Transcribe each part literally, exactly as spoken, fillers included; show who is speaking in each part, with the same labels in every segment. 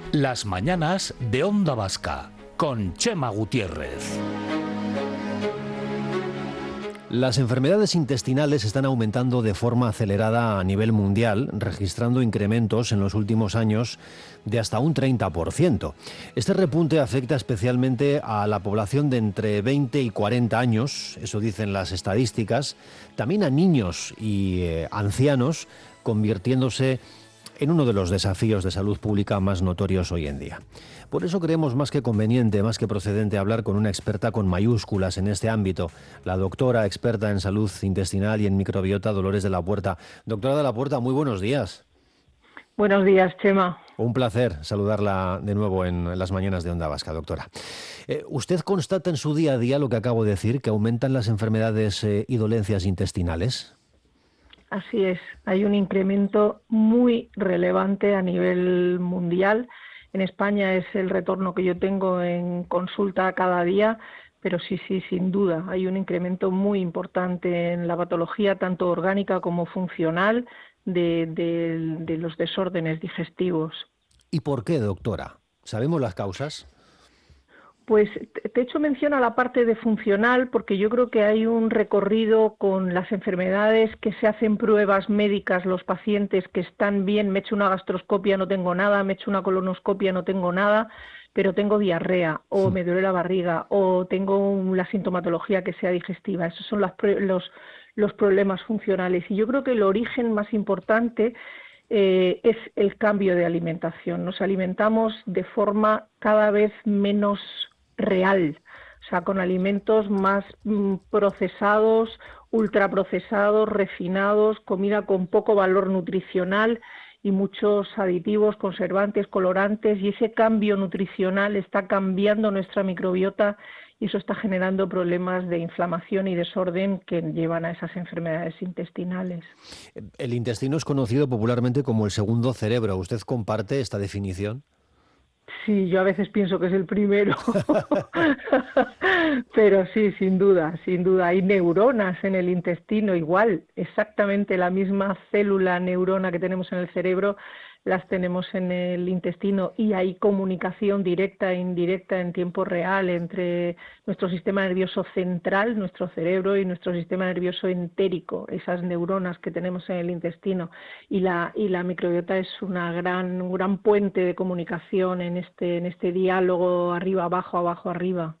Speaker 1: Las mañanas de Onda Vasca, con Chema Gutiérrez.
Speaker 2: Las enfermedades intestinales están aumentando de forma acelerada a nivel mundial, registrando incrementos en los últimos años de hasta un treinta por ciento. Este repunte afecta especialmente a la población de entre veinte y cuarenta años, eso dicen las estadísticas, también a niños y eh, ancianos, convirtiéndose en uno de los desafíos de salud pública más notorios hoy en día. Por eso creemos más que conveniente, más que procedente hablar con una experta con mayúsculas en este ámbito, la doctora experta en salud intestinal y en microbiota, Dolores de la Puerta. Doctora de la Puerta, muy buenos días.
Speaker 3: Buenos días, Chema.
Speaker 2: Un placer saludarla de nuevo en las mañanas de Onda Vasca, doctora. Eh, ¿Usted constata en su día a día lo que acabo de decir, que aumentan las enfermedades eh, y dolencias intestinales?
Speaker 3: Así es, hay un incremento muy relevante a nivel mundial. En España es el retorno que yo tengo en consulta cada día, pero sí, sí, sin duda, hay un incremento muy importante en la patología, tanto orgánica como funcional, de, de, de los desórdenes digestivos.
Speaker 2: ¿Y por qué, doctora? ¿Sabemos las causas?
Speaker 3: Pues te he hecho mención a la parte de funcional porque yo creo que hay un recorrido con las enfermedades que se hacen pruebas médicas, los pacientes que están bien, me he hecho una gastroscopia, no tengo nada, me he hecho una colonoscopia, no tengo nada, pero tengo diarrea o me duele la barriga o tengo la sintomatología que sea digestiva. Esos son las, los, los problemas funcionales y yo creo que el origen más importante eh, es el cambio de alimentación. Nos alimentamos de forma cada vez menos real, o sea, con alimentos más mm, procesados, ultraprocesados, refinados, comida con poco valor nutricional y muchos aditivos, conservantes, colorantes, y ese cambio nutricional está cambiando nuestra microbiota y eso está generando problemas de inflamación y desorden que llevan a esas enfermedades intestinales.
Speaker 2: El intestino es conocido popularmente como el segundo cerebro. ¿Usted comparte esta definición?
Speaker 3: Sí, yo a veces pienso que es el primero, pero sí, sin duda, sin duda. Hay neuronas en el intestino, igual, exactamente la misma célula neurona que tenemos en el cerebro, las tenemos en el intestino y hay comunicación directa e indirecta en tiempo real entre nuestro sistema nervioso central, nuestro cerebro, y nuestro sistema nervioso entérico, esas neuronas que tenemos en el intestino. Y la, y la microbiota es una gran, un gran puente de comunicación en este, en este diálogo arriba-abajo, abajo-arriba.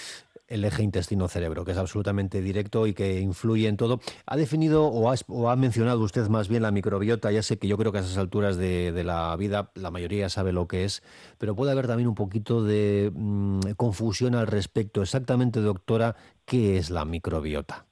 Speaker 2: El eje intestino-cerebro, que es absolutamente directo y que influye en todo. Ha definido o ha, o ha mencionado usted más bien la microbiota. Ya sé que yo creo que a esas alturas de, de la vida la mayoría sabe lo que es, pero puede haber también un poquito de mmm, confusión al respecto. Exactamente, doctora, ¿qué es la microbiota?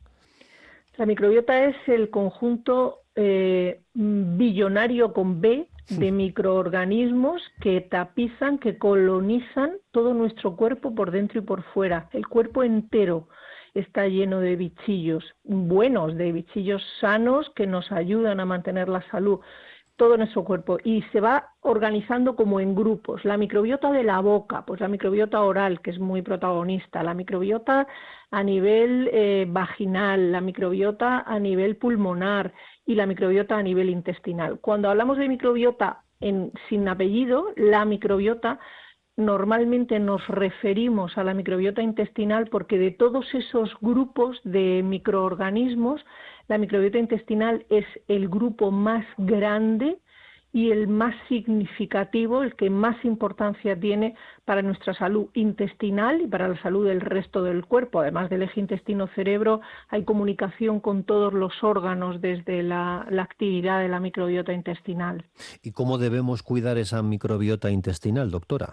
Speaker 3: La microbiota es el conjunto eh, billonario con B de microorganismos que tapizan, que colonizan todo nuestro cuerpo por dentro y por fuera. El cuerpo entero está lleno de bichillos buenos, de bichillos sanos que nos ayudan a mantener la salud, todo nuestro cuerpo, y se va organizando como en grupos. La microbiota de la boca, pues la microbiota oral, que es muy protagonista, la microbiota a nivel eh, vaginal, la microbiota a nivel pulmonar y la microbiota a nivel intestinal. Cuando hablamos de microbiota en, sin apellido, la microbiota, normalmente nos referimos a la microbiota intestinal porque de todos esos grupos de microorganismos, la microbiota intestinal es el grupo más grande y el más significativo, el que más importancia tiene para nuestra salud intestinal y para la salud del resto del cuerpo. Además del eje intestino-cerebro, hay comunicación con todos los órganos desde la, la actividad de la microbiota intestinal.
Speaker 2: ¿Y cómo debemos cuidar esa microbiota intestinal, doctora?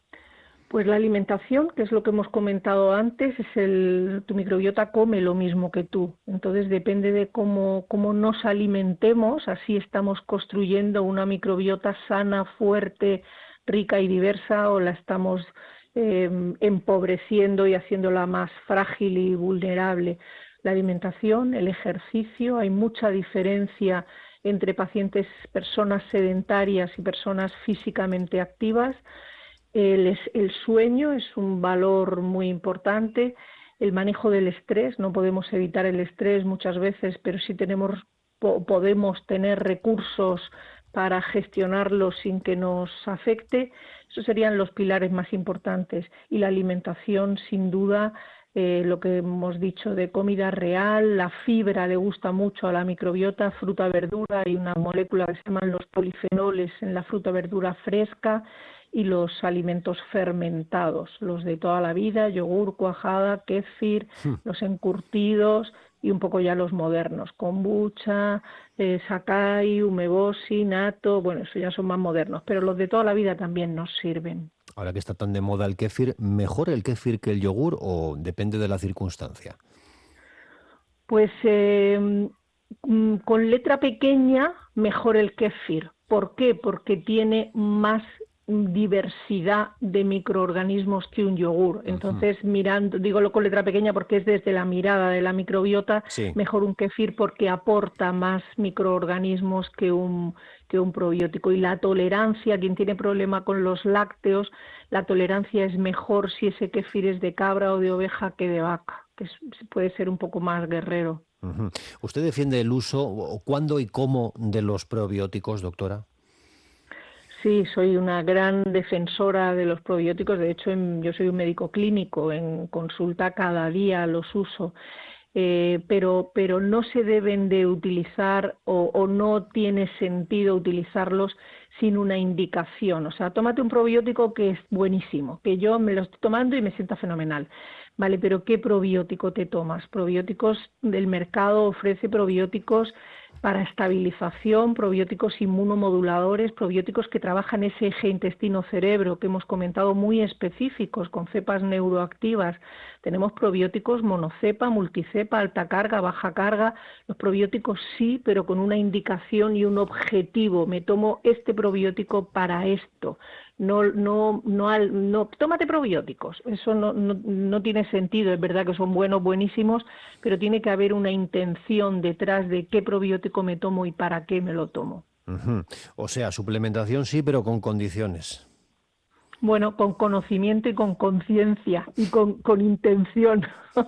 Speaker 3: Pues la alimentación, que es lo que hemos comentado antes, es el, tu microbiota come lo mismo que tú. Entonces depende de cómo, cómo nos alimentemos, así estamos construyendo una microbiota sana, fuerte, rica y diversa, o la estamos eh, empobreciendo y haciéndola más frágil y vulnerable. La alimentación, el ejercicio, hay mucha diferencia entre pacientes, personas sedentarias y personas físicamente activas. El, el sueño es un valor muy importante, el manejo del estrés, no podemos evitar el estrés muchas veces, pero sí tenemos, po, podemos tener recursos para gestionarlo sin que nos afecte. Esos serían los pilares más importantes. Y la alimentación, sin duda, eh, lo que hemos dicho de comida real, la fibra le gusta mucho a la microbiota, fruta, verdura, hay una molécula que se llaman los polifenoles en la fruta, verdura fresca, y los alimentos fermentados, los de toda la vida, yogur, cuajada, kéfir,
Speaker 2: Hmm.
Speaker 3: los encurtidos y un poco ya los modernos, kombucha, eh, sakai, umeboshi, natto, bueno, eso ya son más modernos, pero los de toda la vida también nos sirven.
Speaker 2: Ahora que está tan de moda el kéfir, ¿mejor el kéfir que el yogur o depende de la circunstancia?
Speaker 3: Pues eh, mm, con letra pequeña, mejor el kéfir. ¿Por qué? Porque tiene más diversidad de microorganismos que un yogur. Entonces, uh-huh. mirando, digo con letra pequeña porque es desde la mirada de la microbiota, sí. mejor un kéfir porque aporta más microorganismos que un, que un probiótico. Y la tolerancia, quien tiene problema con los lácteos, la tolerancia es mejor si ese kéfir es de cabra o de oveja que de vaca, que es, puede ser un poco más guerrero.
Speaker 2: Uh-huh. ¿Usted defiende el uso, o cuándo y cómo, de los probióticos, doctora?
Speaker 3: Sí, soy una gran defensora de los probióticos. De hecho, en, yo soy un médico clínico, en consulta cada día los uso. Eh, pero, pero no se deben de utilizar o, o no tiene sentido utilizarlos sin una indicación. O sea, tómate un probiótico que es buenísimo, que yo me lo estoy tomando y me sienta fenomenal. Vale, pero ¿qué probiótico te tomas? Probióticos del mercado ofrece probióticos para estabilización, probióticos inmunomoduladores, probióticos que trabajan ese eje intestino-cerebro que hemos comentado, muy específicos, con cepas neuroactivas. Tenemos probióticos monocepa, multicepa, alta carga, baja carga. Los probióticos sí, pero con una indicación y un objetivo. Me tomo este probiótico para esto. No, no, no, no, tómate probióticos, eso no, no, no tiene sentido, es verdad que son buenos, buenísimos, pero tiene que haber una intención detrás de qué probiótico me tomo y para qué me lo tomo.
Speaker 2: Uh-huh. O sea, suplementación sí, pero con condiciones.
Speaker 3: Bueno, con conocimiento y con conciencia y con, con intención.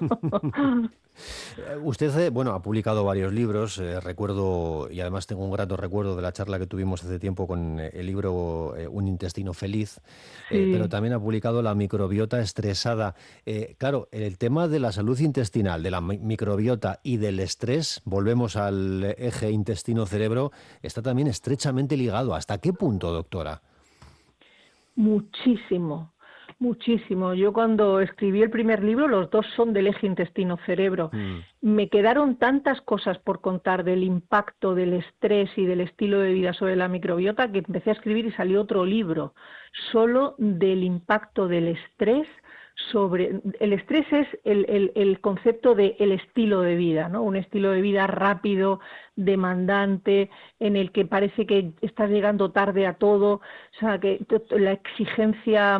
Speaker 2: Usted, bueno, ha publicado varios libros, eh, recuerdo, y además tengo un grato recuerdo de la charla que tuvimos hace tiempo con el libro eh, Un intestino feliz, sí. eh, pero también ha publicado La microbiota estresada. Eh, claro, el tema de la salud intestinal, de la microbiota y del estrés, volvemos al eje intestino-cerebro, está también estrechamente ligado. ¿Hasta qué punto, doctora?
Speaker 3: Muchísimo. Muchísimo. Yo cuando escribí el primer libro, los dos son del eje intestino-cerebro. Mm. Me quedaron tantas cosas por contar del impacto del estrés y del estilo de vida sobre la microbiota que empecé a escribir y salió otro libro solo del impacto del estrés sobre... El estrés es el, el, el concepto de el estilo de vida, ¿no? Un estilo de vida rápido, demandante, en el que parece que estás llegando tarde a todo, o sea, que la exigencia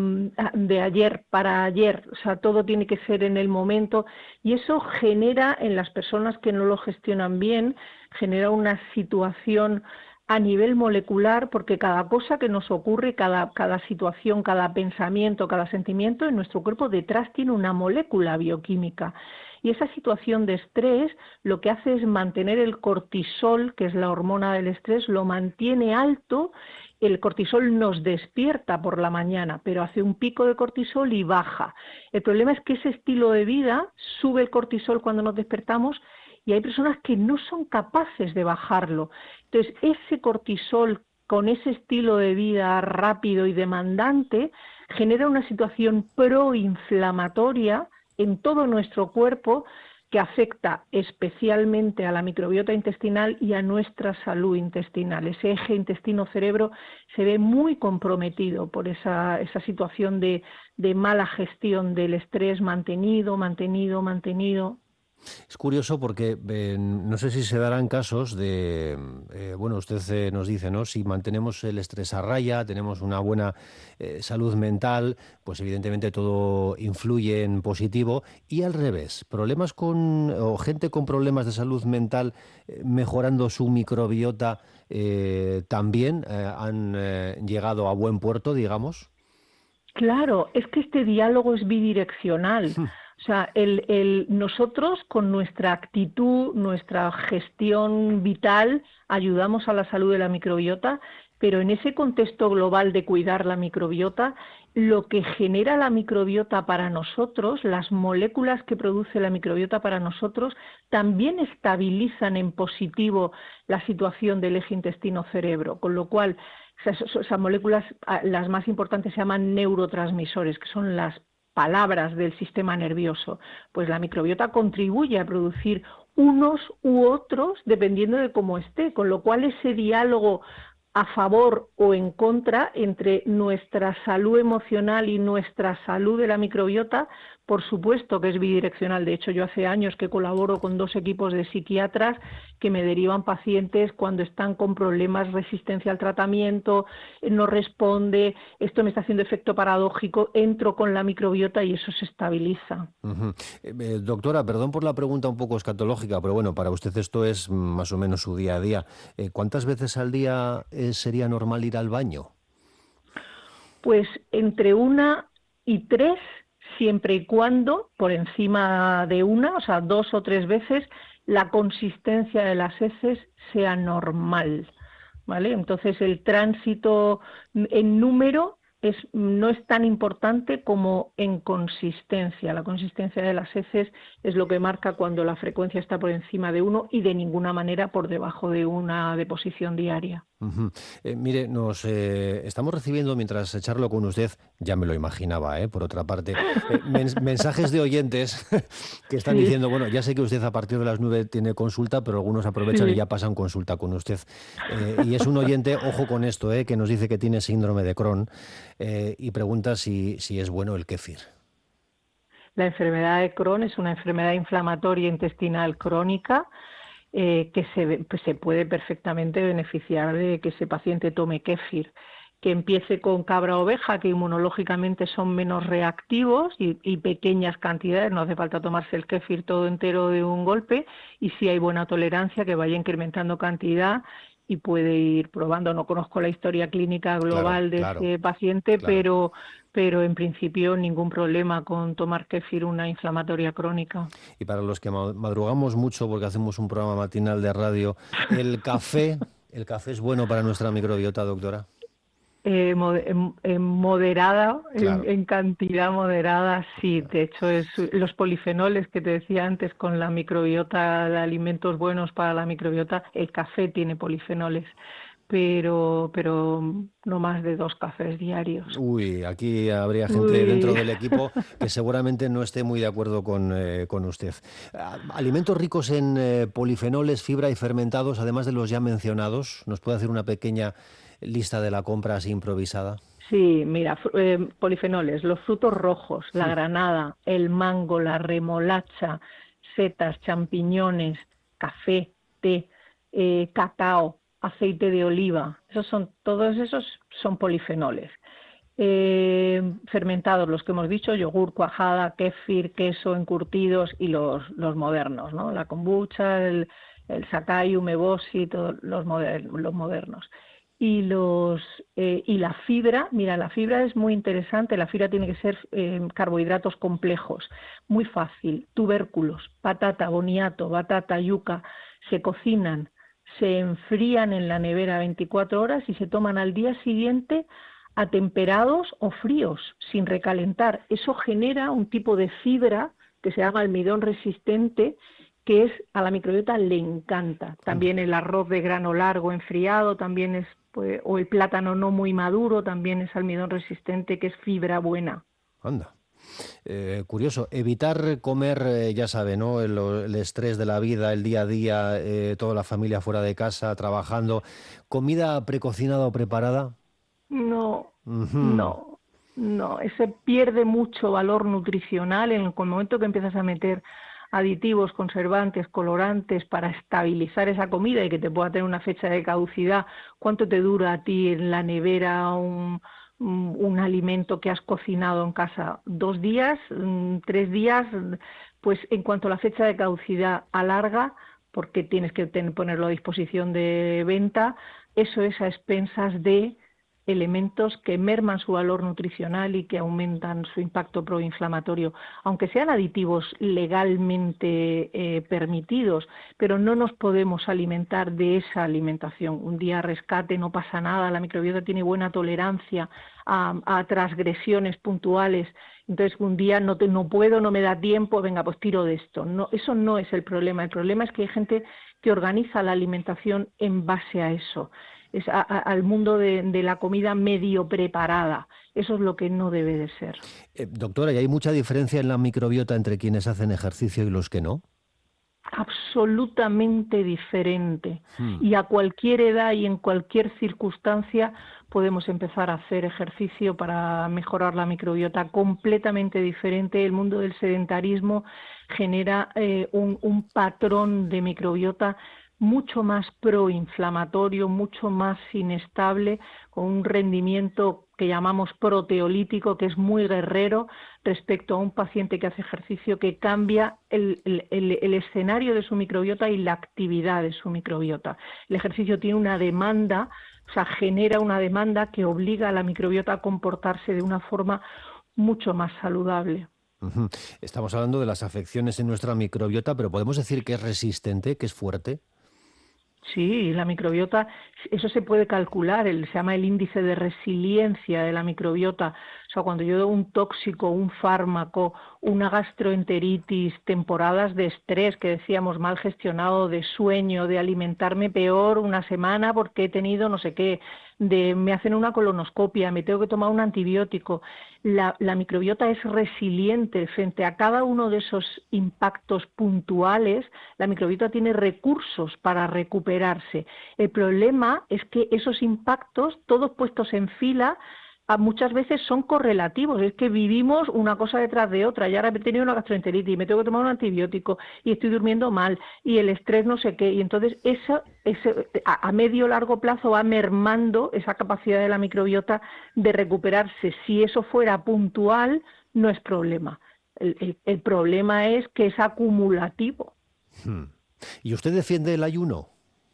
Speaker 3: de ayer para ayer, o sea, todo tiene que ser en el momento, y eso genera en las personas que no lo gestionan bien, genera una situación a nivel molecular, porque cada cosa que nos ocurre, cada, cada situación, cada pensamiento, cada sentimiento en nuestro cuerpo detrás tiene una molécula bioquímica. Y esa situación de estrés lo que hace es mantener el cortisol, que es la hormona del estrés, lo mantiene alto. El cortisol nos despierta por la mañana, pero hace un pico de cortisol y baja. El problema es que ese estilo de vida sube el cortisol cuando nos despertamos y hay personas que no son capaces de bajarlo. Entonces, ese cortisol con ese estilo de vida rápido y demandante genera una situación proinflamatoria en todo nuestro cuerpo que afecta especialmente a la microbiota intestinal y a nuestra salud intestinal. Ese eje intestino-cerebro se ve muy comprometido por esa, esa situación de, de mala gestión del estrés mantenido, mantenido, mantenido.
Speaker 2: Es curioso porque eh, no sé si se darán casos de, eh, bueno, usted eh, nos dice, ¿no? Si mantenemos el estrés a raya, tenemos una buena eh, salud mental, pues evidentemente todo influye en positivo. Y al revés, problemas con, o gente con problemas de salud mental eh, mejorando su microbiota eh, también eh, han eh, llegado a buen puerto, digamos.
Speaker 3: Claro, es que este diálogo es bidireccional. O O sea, el, el, nosotros con nuestra actitud, nuestra gestión vital, ayudamos a la salud de la microbiota, pero en ese contexto global de cuidar la microbiota, lo que genera la microbiota para nosotros, las moléculas que produce la microbiota para nosotros, también estabilizan en positivo la situación del eje intestino-cerebro, con lo cual esas, esas moléculas, las más importantes, se llaman neurotransmisores, que son las palabras del sistema nervioso. Pues la microbiota contribuye a producir unos u otros dependiendo de cómo esté, con lo cual ese diálogo a favor o en contra entre nuestra salud emocional y nuestra salud de la microbiota, por supuesto que es bidireccional. De hecho, yo hace años que colaboro con dos equipos de psiquiatras que me derivan pacientes cuando están con problemas, resistencia al tratamiento, no responde, esto me está haciendo efecto paradójico, entro con la microbiota y eso se estabiliza.
Speaker 2: Uh-huh. Eh, doctora, perdón por la pregunta un poco escatológica, pero bueno, para usted esto es más o menos su día a día. Eh, ¿Cuántas veces al día eh, sería normal ir al baño?
Speaker 3: Pues entre una y tres, siempre y cuando por encima de una, o sea, dos o tres veces, la consistencia de las heces sea normal, ¿vale? Entonces el tránsito en número es, no es tan importante como en consistencia. La consistencia de las heces es lo que marca cuando la frecuencia está por encima de uno y de ninguna manera por debajo de una deposición diaria.
Speaker 2: Uh-huh. Eh, mire, nos eh, estamos recibiendo, mientras charlo con usted, ya me lo imaginaba, ¿eh? Por otra parte, eh, mens- mensajes de oyentes que están sí. diciendo, bueno, ya sé que usted a partir de las nueve tiene consulta, pero algunos aprovechan sí. y ya pasan consulta con usted. Eh, y es un oyente, ojo con esto, eh, que nos dice que tiene síndrome de Crohn eh, y pregunta si, si es bueno el kéfir.
Speaker 3: La enfermedad de Crohn es una enfermedad inflamatoria intestinal crónica Eh, que se, pues se puede perfectamente beneficiar de que ese paciente tome kéfir, que empiece con cabra oveja, que inmunológicamente son menos reactivos y, y pequeñas cantidades, no hace falta tomarse el kéfir todo entero de un golpe, y si hay buena tolerancia, que vaya incrementando cantidad y puede ir probando. No conozco la historia clínica global claro, de claro, ese paciente, claro. pero pero en principio ningún problema con tomar kéfir, una inflamatoria crónica.
Speaker 2: Y para los que madrugamos mucho porque hacemos un programa matinal de radio, ¿el café, el café es bueno para nuestra microbiota, doctora?
Speaker 3: Eh, en, en moderada, claro. en, en cantidad moderada, sí. De hecho, es los polifenoles que te decía antes con la microbiota de alimentos buenos para la microbiota, el café tiene polifenoles. Pero, pero no más de dos cafés diarios.
Speaker 2: Uy, aquí habría gente Uy. dentro del equipo que seguramente no esté muy de acuerdo con, eh, con usted. Alimentos ricos en eh, polifenoles, fibra y fermentados, además de los ya mencionados, ¿nos puede hacer una pequeña lista de la compra así improvisada?
Speaker 3: Sí, mira, eh, polifenoles, los frutos rojos, la sí. granada, el mango, la remolacha, setas, champiñones, café, té, eh, cacao, aceite de oliva, esos son, todos esos son polifenoles. Eh, fermentados, los que hemos dicho, yogur, cuajada, kéfir, queso, encurtidos y los, los modernos, ¿no? La kombucha, el, el sakai, umeboshi, todos los, moder, los modernos. Y, los, eh, y la fibra, mira, la fibra es muy interesante, la fibra tiene que ser eh, carbohidratos complejos, muy fácil, tubérculos, patata, boniato, batata, yuca, se cocinan, se enfrían en la nevera veinticuatro horas y se toman al día siguiente atemperados o fríos, sin recalentar. Eso genera un tipo de fibra que se llama almidón resistente, que es a la microbiota le encanta. También el arroz de grano largo enfriado, también es, pues, o el plátano no muy maduro, también es almidón resistente, que es fibra buena.
Speaker 2: Anda. Eh, curioso, evitar comer, eh, ya sabe, ¿no? El, el estrés de la vida, el día a día, eh, toda la familia fuera de casa, trabajando. ¿Comida precocinada o preparada?
Speaker 3: No,
Speaker 2: Uh-huh.
Speaker 3: no, no. Ese pierde mucho valor nutricional en el momento que empiezas a meter aditivos, conservantes, colorantes para estabilizar esa comida y que te pueda tener una fecha de caducidad. ¿Cuánto te dura a ti en la nevera un un alimento que has cocinado en casa? ¿Dos días? ¿Tres días? Pues en cuanto a la fecha de caducidad alarga, porque tienes que tener, ponerlo a disposición de venta, eso es a expensas de elementos que merman su valor nutricional y que aumentan su impacto proinflamatorio, aunque sean aditivos legalmente eh, permitidos, pero no nos podemos alimentar de esa alimentación. Un día rescate, no pasa nada, la microbiota tiene buena tolerancia a, a transgresiones puntuales, entonces un día no, te, no puedo, no me da tiempo, venga, pues tiro de esto. No, eso no es el problema, el problema es que hay gente que organiza la alimentación en base a eso. Es a, a, al mundo de, de la comida medio preparada. Eso es lo que no debe de ser.
Speaker 2: Eh, doctora, ¿y hay mucha diferencia en la microbiota entre quienes hacen ejercicio y los que no?
Speaker 3: Absolutamente diferente.
Speaker 2: Hmm.
Speaker 3: Y a cualquier edad y en cualquier circunstancia podemos empezar a hacer ejercicio para mejorar la microbiota. Completamente diferente. El mundo del sedentarismo genera eh, un, un patrón de microbiota mucho más proinflamatorio, mucho más inestable, con un rendimiento que llamamos proteolítico, que es muy guerrero respecto a un paciente que hace ejercicio, que cambia el, el, el, el escenario de su microbiota y la actividad de su microbiota. El ejercicio tiene una demanda, o sea, genera una demanda que obliga a la microbiota a comportarse de una forma mucho más saludable.
Speaker 2: Uh-huh. Estamos hablando de las afecciones en nuestra microbiota, pero ¿podemos decir que es resistente, que es fuerte?
Speaker 3: Sí, la microbiota, eso se puede calcular, el, se llama el índice de resiliencia de la microbiota. O sea, cuando yo doy un tóxico, un fármaco, una gastroenteritis, temporadas de estrés, que decíamos mal gestionado, de sueño, de alimentarme peor una semana porque he tenido no sé qué, de me hacen una colonoscopia, me tengo que tomar un antibiótico. La, la microbiota es resiliente frente a cada uno de esos impactos puntuales. La microbiota tiene recursos para recuperarse. El problema es que esos impactos, todos puestos en fila, muchas veces son correlativos, es que vivimos una cosa detrás de otra, y ahora he tenido una gastroenteritis, me tengo que tomar un antibiótico, y estoy durmiendo mal, y el estrés no sé qué, y entonces eso, ese, a, a medio largo plazo va mermando esa capacidad de la microbiota de recuperarse. Si eso fuera puntual, no es problema. El, el, el problema es que es acumulativo.
Speaker 2: Hmm. ¿Y usted defiende el ayuno?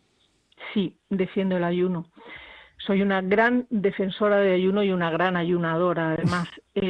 Speaker 3: Sí, defiendo el ayuno. Soy una gran defensora de ayuno y una gran ayunadora, además.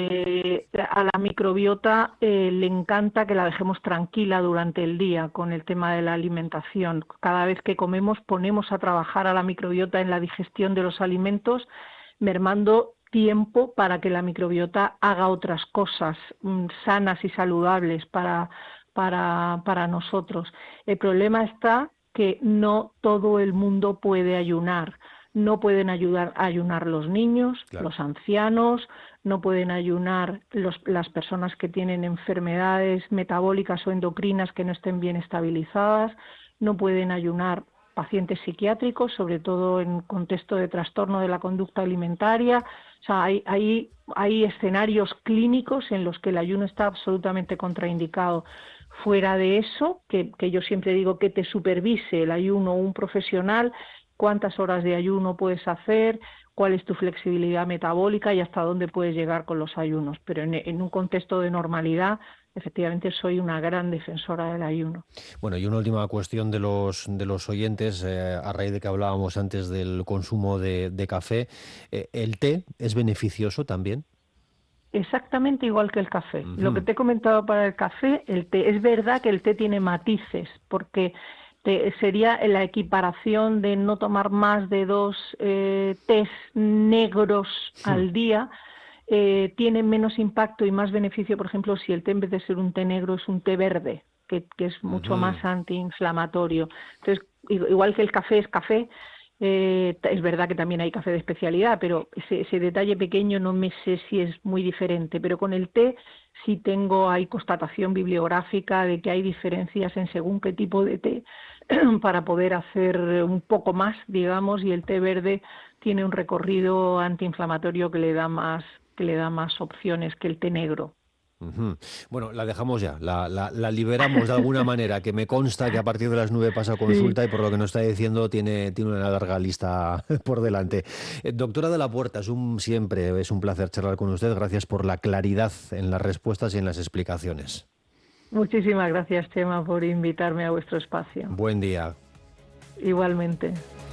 Speaker 3: Eh, a la microbiota eh, le encanta que la dejemos tranquila durante el día con el tema de la alimentación. Cada vez que comemos ponemos a trabajar a la microbiota en la digestión de los alimentos, mermando tiempo para que la microbiota haga otras cosas mm, sanas y saludables para, para, para nosotros. El problema está que no todo el mundo puede ayunar. No pueden ayudar a ayunar los niños, claro, los ancianos, no pueden ayunar los, las personas que tienen enfermedades metabólicas o endocrinas que no estén bien estabilizadas, no pueden ayunar pacientes psiquiátricos, sobre todo en contexto de trastorno de la conducta alimentaria. O sea, hay, hay, hay escenarios clínicos en los que el ayuno está absolutamente contraindicado. Fuera de eso, que, que yo siempre digo que te supervise el ayuno un profesional, cuántas horas de ayuno puedes hacer, cuál es tu flexibilidad metabólica y hasta dónde puedes llegar con los ayunos. Pero en, en un contexto de normalidad, efectivamente soy una gran defensora del ayuno.
Speaker 2: Bueno, y una última cuestión de los, de los oyentes, eh, a raíz de que hablábamos antes del consumo de, de café. Eh, ¿El té es beneficioso también?
Speaker 3: Exactamente igual que el café.
Speaker 2: Uh-huh.
Speaker 3: Lo que te he comentado para el café, el té. Es verdad que el té tiene matices, porque te, sería la equiparación de no tomar más de dos eh, tés negros sí. al día. Eh, tiene menos impacto y más beneficio, por ejemplo, si el té en vez de ser un té negro es un té verde, que, que es mucho uh-huh. más antiinflamatorio. Entonces, igual que el café es café, Eh, es verdad que también hay café de especialidad, pero ese, ese detalle pequeño no me sé si es muy diferente. Pero con el té sí tengo, hay constatación bibliográfica de que hay diferencias en según qué tipo de té para poder hacer un poco más, digamos, y el té verde tiene un recorrido antiinflamatorio que le da más, que le da más opciones que el té negro.
Speaker 2: Uh-huh. Bueno, la dejamos ya, la, la, la liberamos de alguna manera, que me consta que a partir de las nueve pasa consulta sí. y por lo que nos está diciendo tiene, tiene una larga lista por delante. Eh, doctora de la Puerta, es un, siempre es un placer charlar con usted. Gracias por la claridad en las respuestas y en las explicaciones.
Speaker 3: Muchísimas gracias, Chema, por invitarme a vuestro espacio.
Speaker 2: Buen día.
Speaker 3: Igualmente.